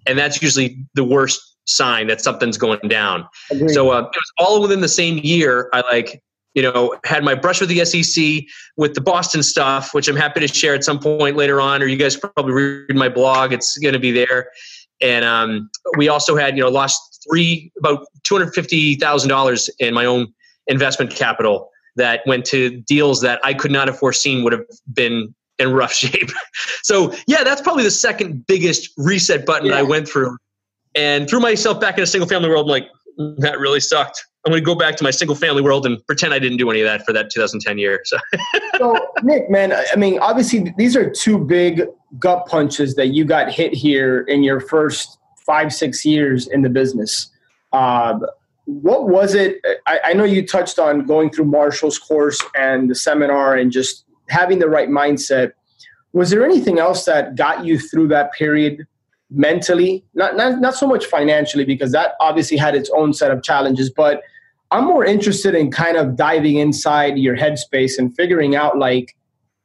And that's usually the worst sign that something's going down. Agreed. So uh, it was all within the same year. I like, you know, had my brush with the S E C, with the Boston stuff, which I'm happy to share at some point later on, or you guys probably read my blog. It's going to be there. And um, we also had, you know, lost three, about two hundred fifty thousand dollars in my own investment capital that went to deals that I could not have foreseen would have been in rough shape. So yeah, that's probably the second biggest reset button yeah. I went through, and threw myself back in a single family world. I'm like, that really sucked. I'm going to go back to my single family world and pretend I didn't do any of that for that two thousand ten year. So, so Nick, man, I mean, obviously these are two big gut punches that you got hit here in your first five, six years in the business. Uh, what was it? I, I know you touched on going through Marshall's course and the seminar and just having the right mindset. Was there anything else that got you through that period mentally? Not, not, not so much financially, because that obviously had its own set of challenges, but I'm more interested in kind of diving inside your headspace and figuring out like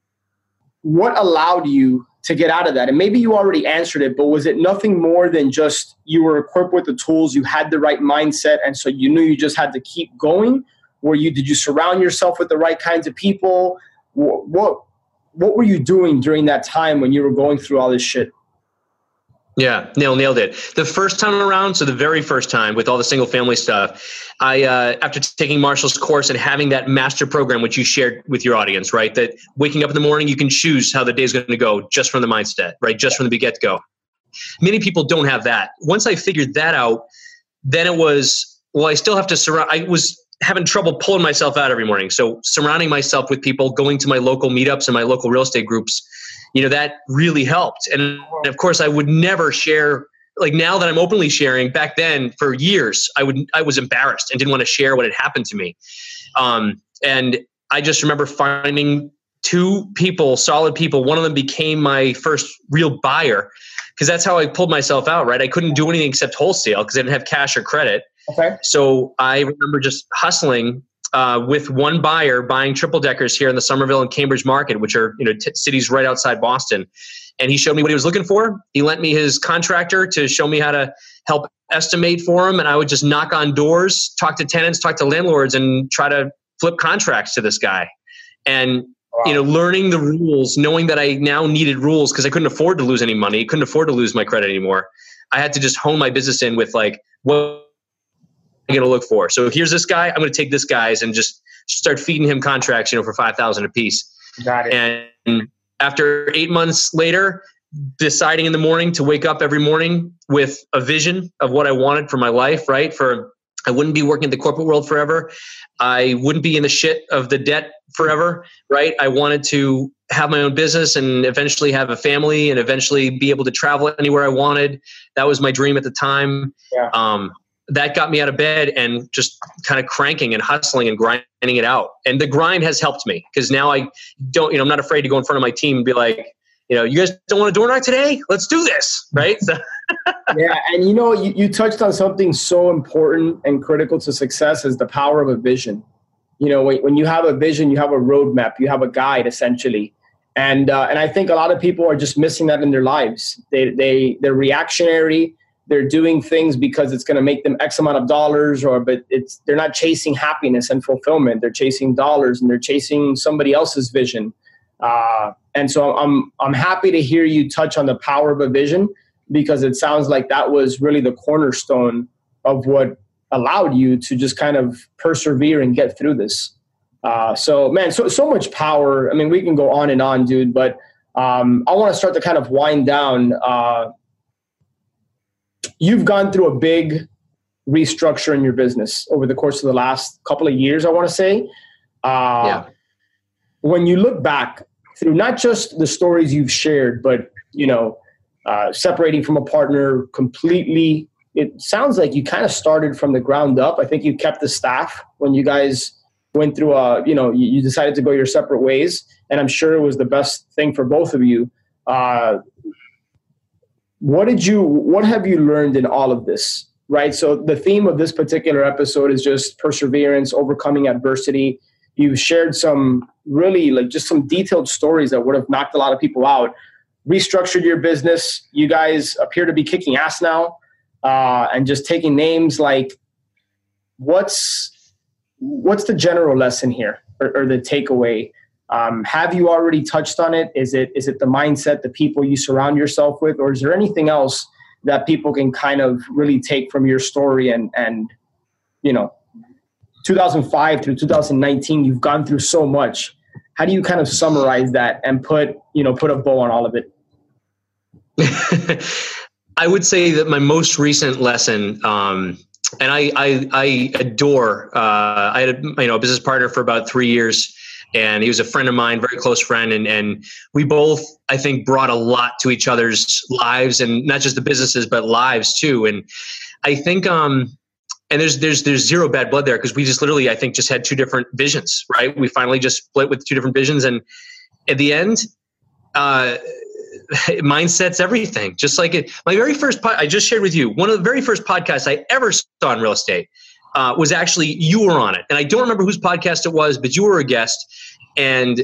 what allowed you to get out of that. And maybe you already answered it, but was it nothing more than just you were equipped with the tools, you had the right mindset, and so you knew you just had to keep going? Were you, did you surround yourself with the right kinds of people? What, what, what were you doing during that time when you were going through all this shit? Yeah, nail nailed it. The first time around, so the very first time with all the single family stuff, I uh, after t- taking Marshall's course and having that master program, which you shared with your audience, right? That waking up in the morning, you can choose how the day's going to go just from the mindset, right? Just from the get-go. Many people don't have that. Once I figured that out, then it was, well, I still have to surround, I was having trouble pulling myself out every morning. So surrounding myself with people, going to my local meetups and my local real estate groups, you know, that really helped. And of course I would never share, like now that I'm openly sharing, back then for years, I would, I was embarrassed and didn't want to share what had happened to me. Um, and I just remember finding two people, solid people. One of them became my first real buyer, because that's how I pulled myself out, right? I couldn't do anything except wholesale because I didn't have cash or credit. Okay. So I remember just hustling Uh, with one buyer buying triple deckers here in the Somerville and Cambridge market, which are, you know, t- cities right outside Boston. And he showed me what he was looking for. He lent me his contractor to show me how to help estimate for him. And I would just knock on doors, talk to tenants, talk to landlords, and try to flip contracts to this guy. And, wow. you know, learning the rules, knowing that I now needed rules because I couldn't afford to lose any money, couldn't afford to lose my credit anymore. I had to just hone my business in with like, what I'm going to look for. So here's this guy. I'm going to take this guy's and just start feeding him contracts, you know, for five thousand a piece. Got it. And after eight months later, deciding in the morning to wake up every morning with a vision of what I wanted for my life, right? For, I wouldn't be working in the corporate world forever. I wouldn't be in the shit of the debt forever, right? I wanted to have my own business and eventually have a family and eventually be able to travel anywhere I wanted. That was my dream at the time. Yeah. Um, that got me out of bed and just kind of cranking and hustling and grinding it out. And the grind has helped me because now I don't, you know, I'm not afraid to go in front of my team and be like, you know, you guys don't want to door knock today? Let's do this. Right. So yeah. And you know, you, you touched on something so important and critical to success is the power of a vision. You know, when, when you have a vision, you have a roadmap, you have a guide essentially. And, uh, and I think a lot of people are just missing that in their lives. They, they, they're reactionary. They're doing things because it's going to make them X amount of dollars, or but it's they're not chasing happiness and fulfillment. They're chasing dollars and they're chasing somebody else's vision. Uh, and so I'm I'm happy to hear you touch on the power of a vision, because it sounds like that was really the cornerstone of what allowed you to just kind of persevere and get through this. Uh, so man, so so much power. I mean, we can go on and on, dude, but um, I want to start to kind of wind down. Uh, You've gone through a big restructure in your business over the course of the last couple of years, I want to say. Uh, yeah. When you look back through not just the stories you've shared, but, you know, uh, separating from a partner completely, it sounds like you kind of started from the ground up. I think you kept the staff when you guys went through a, you know, you, you decided to go your separate ways. And I'm sure it was the best thing for both of you. Uh, What did you, what have you learned in all of this, right? So the theme of this particular episode is just perseverance, overcoming adversity. You've shared some really like just some detailed stories that would have knocked a lot of people out. restructured your business. You guys appear to be kicking ass now, uh, and just taking names. Like, what's what's the general lesson here, or, or the takeaway? Um, have you already touched on it? Is it is it the mindset, the people you surround yourself with, or is there anything else that people can kind of really take from your story? And and you know, two thousand five through two thousand nineteen, you've gone through so much. How do you kind of summarize that and put you know put a bow on all of it? I would say that my most recent lesson, um, and I I, I adore. Uh, I had a, you know a business partner for about three years. And he was a friend of mine, very close friend. And, and we both, I think, brought a lot to each other's lives, and not just the businesses, but lives too. And I think, um, and there's, there's, there's zero bad blood there, because we just literally, I think, just had two different visions, right? We finally just split with two different visions. And at the end, uh, mindset's everything. Just like it, my very first, pod, I just shared with you, one of the very first podcasts I ever saw in real estate uh, was actually, you were on it. And I don't remember whose podcast it was, but you were a guest. And,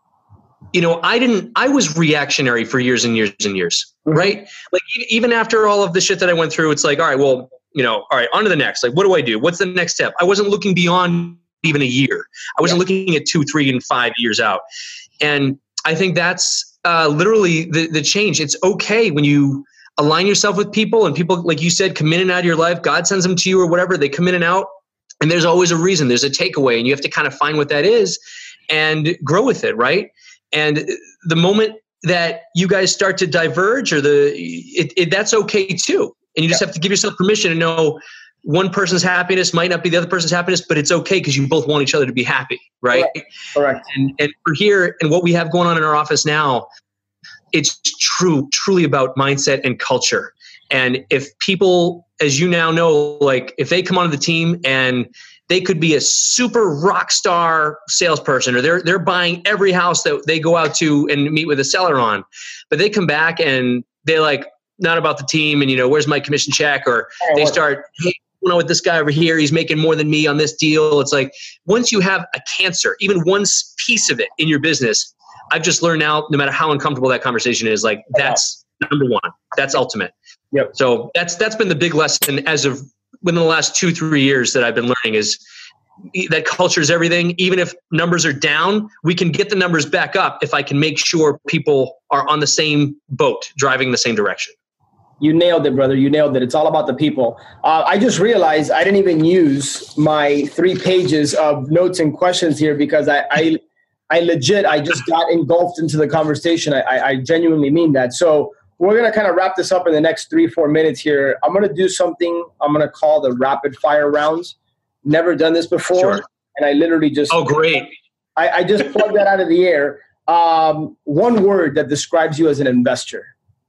you know, I didn't, I was reactionary for years and years and years, right? Like, even after all of the shit that I went through, it's like, all right, well, you know, all right, on to the next. Like, what do I do? What's the next step? I wasn't looking beyond even a year. I wasn't yeah. looking at two, three, and five years out. And I think that's uh, literally the, the change. It's okay when you align yourself with people, and people, like you said, come in and out of your life. God sends them to you or whatever. They come in and out, and there's always a reason. There's a takeaway, and you have to kind of find what that is and grow with it, right? And the moment that you guys start to diverge, or the it, it that's okay too. And you just yeah. have to give yourself permission to know one person's happiness might not be the other person's happiness, but it's okay, because you both want each other to be happy, right? Correct. Correct. And and for here, and what we have going on in our office now, it's true, truly about mindset and culture. And if people, as you now know, like if they come onto the team and they could be a super rock star salesperson, or they're they're buying every house that they go out to and meet with a seller on, but they come back and they're like, not about the team, and you know, where's my commission check? Or they start, hey, you know, with this guy over here, he's making more than me on this deal. It's like, once you have a cancer, even one piece of it in your business, I've just learned now, no matter how uncomfortable that conversation is, like that's number one. That's ultimate. Yep. So that's that's been the big lesson as of within the last two, three years that I've been learning, is that culture is everything. Even if numbers are down, we can get the numbers back up if I can make sure people are on the same boat, driving the same direction. You nailed it, brother. You nailed it. It's all about the people. Uh, I just realized I didn't even use my three pages of notes and questions here, because I, I, I legit, I just got engulfed into the conversation. I, I, I genuinely mean that. So we're going to kind of wrap this up in the next three, four minutes here. I'm going to do something I'm going to call the rapid fire rounds. Never done this before. Sure. And I literally just, oh, great. I, I just plugged that out of the air. Um, one word that describes you as an investor.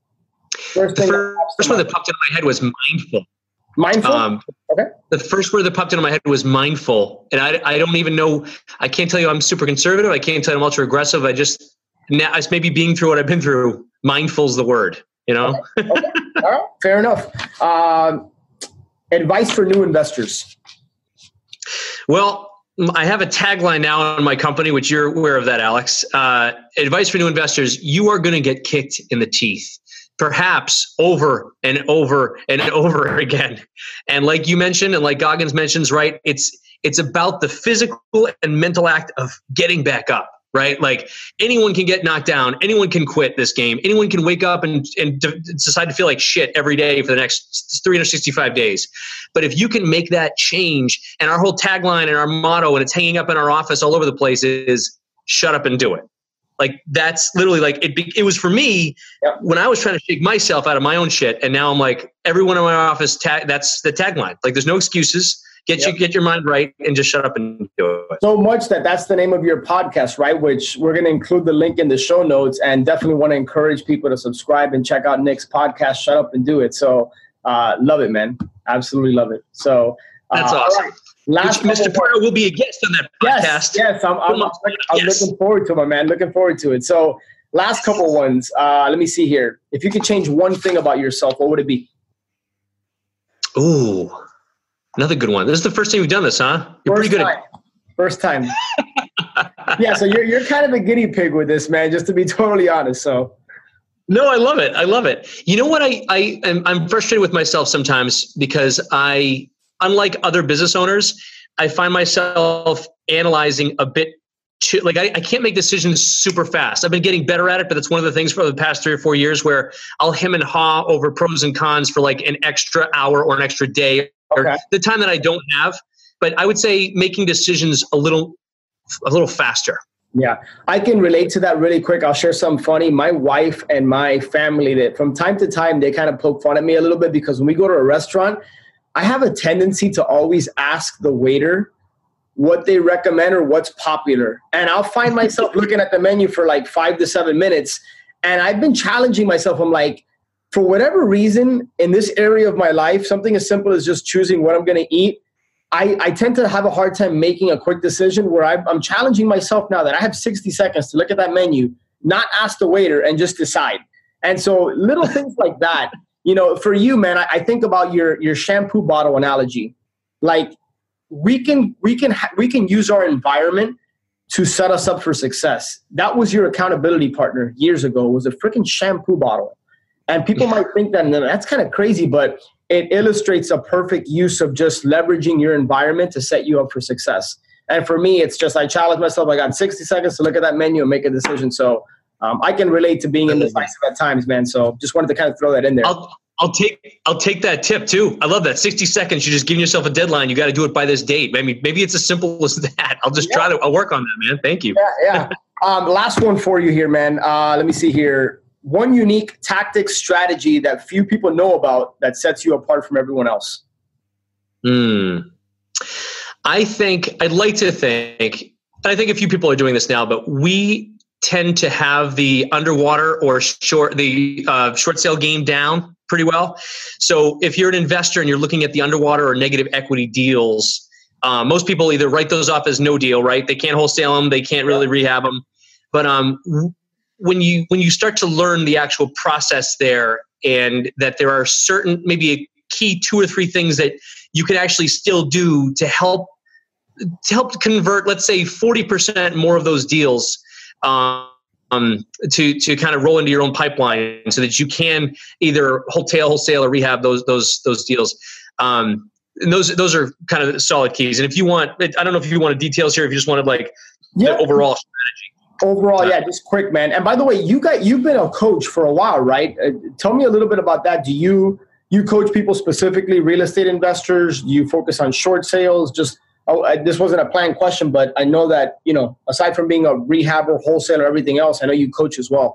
First, the first, first word that popped into my head was mindful. Mindful? Um, okay. The first word that popped into my head was mindful. And I, I don't even know, I can't tell you I'm super conservative. I can't tell you I'm ultra aggressive. I just, now it's maybe being through what I've been through. Mindful's the word, you know? Okay. Okay. All right. Fair enough. Um, advice for new investors. Well, I have a tagline now in my company, which you're aware of that, Alex. Uh, advice for new investors: you are going to get kicked in the teeth, perhaps over and over and over again. And like you mentioned, and like Goggins mentions, right, it's it's about the physical and mental act of getting back up, right? Like anyone can get knocked down. Anyone can quit this game. Anyone can wake up and, and de- decide to feel like shit every day for the next three hundred sixty-five days. But if you can make that change, and our whole tagline and our motto, and it's hanging up in our office all over the place, is shut up and do it. Like that's literally like it. Be, it was for me yep. when I was trying to shake myself out of my own shit, and now I'm like, everyone in my office. Tag, that's the tagline. Like, there's no excuses. Get yep. you get your mind right, and just shut up and do it. So much that that's the name of your podcast, right? Which we're going to include the link in the show notes, and definitely want to encourage people to subscribe and check out Nick's podcast. Shut up and do it. So uh, love it, man. Absolutely love it. So uh, that's awesome. Right. Last Mister Pardo will be a guest on that podcast. Yes, yes. I'm, I'm, I'm, I'm yes. looking forward to it, my man. Looking forward to it. So last couple ones. Uh, let me see here. If you could change one thing about yourself, what would it be? Ooh, another good one. This is the first time you've done this, huh? You're first pretty good time. at First time. Yeah, so you're you're kind of a guinea pig with this, man, just to be totally honest. So No, I love it. I love it. You know what? I, I am, I'm frustrated with myself sometimes because I, unlike other business owners, I find myself analyzing a bit too, like I, I can't make decisions super fast. I've been getting better at it, but that's one of the things for the past three or four years where I'll hem and haw over pros and cons for like an extra hour or an extra day or okay. the time that I don't have. But I would say making decisions a little, a little faster. Yeah, I can relate to that really quick. I'll share something funny. My wife and my family, that from time to time, they kind of poke fun at me a little bit because when we go to a restaurant, I have a tendency to always ask the waiter what they recommend or what's popular. And I'll find myself looking at the menu for like five to seven minutes. And I've been challenging myself. I'm like, for whatever reason, in this area of my life, something as simple as just choosing what I'm going to eat, I, I tend to have a hard time making a quick decision where I, I'm challenging myself now that I have sixty seconds to look at that menu, not ask the waiter, and just decide. And so little things like that, you know, for you, man, I, I think about your your shampoo bottle analogy. Like we can we can ha- we can use our environment to set us up for success. That was your accountability partner years ago, was a freaking shampoo bottle. And people might think that that's kind of crazy, but it illustrates a perfect use of just leveraging your environment to set you up for success. And for me, it's just I challenge myself. I got sixty seconds to look at that menu and make a decision. So um, I can relate to being indecisive at times, man. So just wanted to kind of throw that in there. I'll, I'll take I'll take that tip too. I love that. sixty seconds. You're just giving yourself a deadline. You got to do it by this date. Maybe maybe it's as simple as that. I'll just yeah. try to I'll work on that, man. Thank you. Yeah, yeah. um, last one for you here, man. Uh, let me see here. One unique tactic strategy that few people know about that sets you apart from everyone else. Hmm. I think I'd like to think, I think a few people are doing this now, but we tend to have the underwater or short, the uh, short sale game down pretty well. So if you're an investor and you're looking at the underwater or negative equity deals, uh, most people either write those off as no deal, right? They can't wholesale them. They can't really rehab them. But um, when you when you start to learn the actual process there, and that there are certain, maybe a key two or three things that you can actually still do to help to help convert, let's say, forty percent more of those deals um, to to kind of roll into your own pipeline, so that you can either wholesale, wholesale, or rehab those those those deals. Um, and those those are kind of solid keys. And if you want, I don't know if you wanted details here, if you just wanted like yeah. the overall strategy. Overall, yeah, just quick, man. And by the way, you got you've been a coach for a while, right? Uh, tell me a little bit about that. Do you you coach people specifically, real estate investors? Do you focus on short sales? Just oh, I, this wasn't a planned question, but I know that, you know, aside from being a rehabber, wholesaler, everything else, I know you coach as well.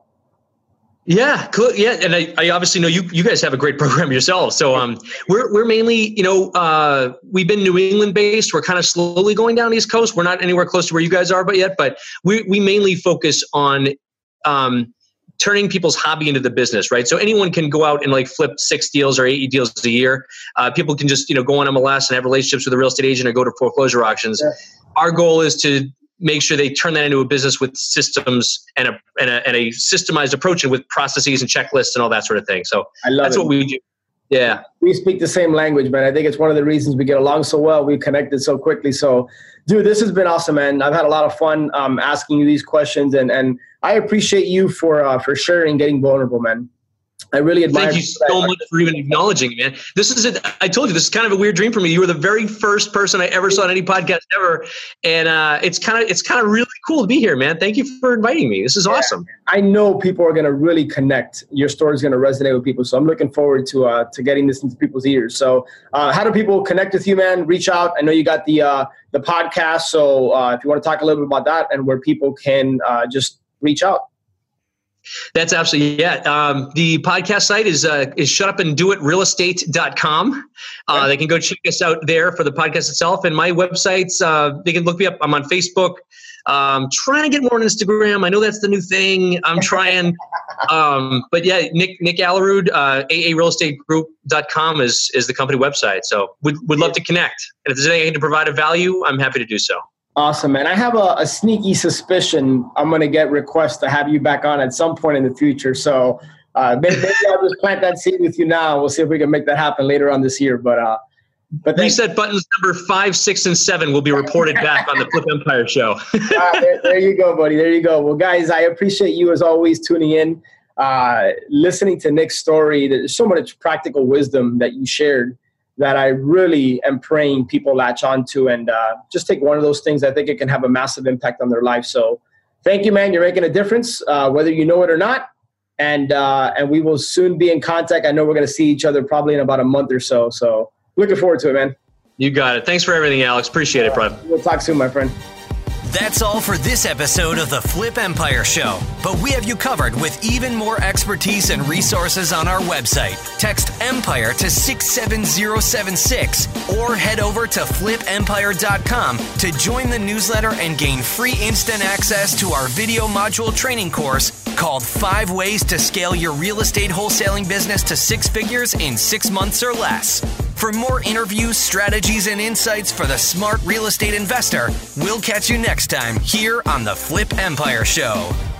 Yeah, cool. Yeah, and I, I obviously know you. You guys have a great program yourselves. So um, we're we're mainly, you know, uh, we've been New England based. We're kind of slowly going down East Coast. We're not anywhere close to where you guys are, but yet. But we we mainly focus on um, turning people's hobby into the business, right? So anyone can go out and like flip six deals or eight deals a year. Uh, people can just, you know, go on M L S and have relationships with a real estate agent or go to foreclosure auctions. Yeah. Our goal is to make sure they turn that into a business with systems and a, and a and a systemized approach, and with processes and checklists and all that sort of thing. So I love that's it. What we do. Yeah. We speak the same language, man. I think it's one of the reasons we get along so well. We connected so quickly. So, dude, this has been awesome, man. I've had a lot of fun um, asking you these questions, and and I appreciate you for uh, for sharing, getting vulnerable, man. I really admire. Thank you so much for even acknowledging it, man. This is it. I told you, this is kind of a weird dream for me. You were the very first person I ever saw on any podcast ever, and uh, it's kind of it's kind of really cool to be here, man. Thank you for inviting me. This is yeah. awesome. I know people are going to really connect. Your story is going to resonate with people, so I'm looking forward to uh, to getting this into people's ears. So, uh, how do people connect with you, man? Reach out. I know you got the uh, the podcast, so uh, if you want to talk a little bit about that and where people can uh, just reach out. That's absolutely, yeah. Um, the podcast site is uh, is shut up and do it real estate dot com. Uh, yeah. They can go check us out there for the podcast itself. And my websites, uh, they can look me up. I'm on Facebook. Um, trying to get more on Instagram. I know that's the new thing. I'm trying. um, but yeah, Nick Nick Alarud, uh, A A real estate group dot com is is the company website. So we'd, we'd love to connect. And if there's anything to provide a value, I'm happy to do so. Awesome, man. I have a, a sneaky suspicion I'm going to get requests to have you back on at some point in the future. So uh, maybe, maybe I'll just plant that seed with you now. We'll see if we can make that happen later on this year. But uh, but reset buttons number five, six, and seven will be reported back on the Flip Empire show. uh, there, there you go, buddy. There you go. Well, guys, I appreciate you as always tuning in. uh, listening to Nick's story, there's so much practical wisdom that you shared that I really am praying people latch onto and uh, just take one of those things. I think it can have a massive impact on their life. So thank you, man. You're making a difference, uh, whether you know it or not. And uh, and we will soon be in contact. I know we're going to see each other probably in about a month or so. So looking forward to it, man. You got it. Thanks for everything, Alex. Appreciate it, bro. We'll talk soon, my friend. That's all for this episode of the Flip Empire Show, but we have you covered with even more expertise and resources on our website. Text EMPIRE to six seven zero seven six or head over to flip empire dot com to join the newsletter and gain free instant access to our video module training course called Five Ways to Scale Your Real Estate Wholesaling Business to Six Figures in Six Months or Less. For more interviews, strategies, and insights for the smart real estate investor, we'll catch you next time here on the Flip Empire Show.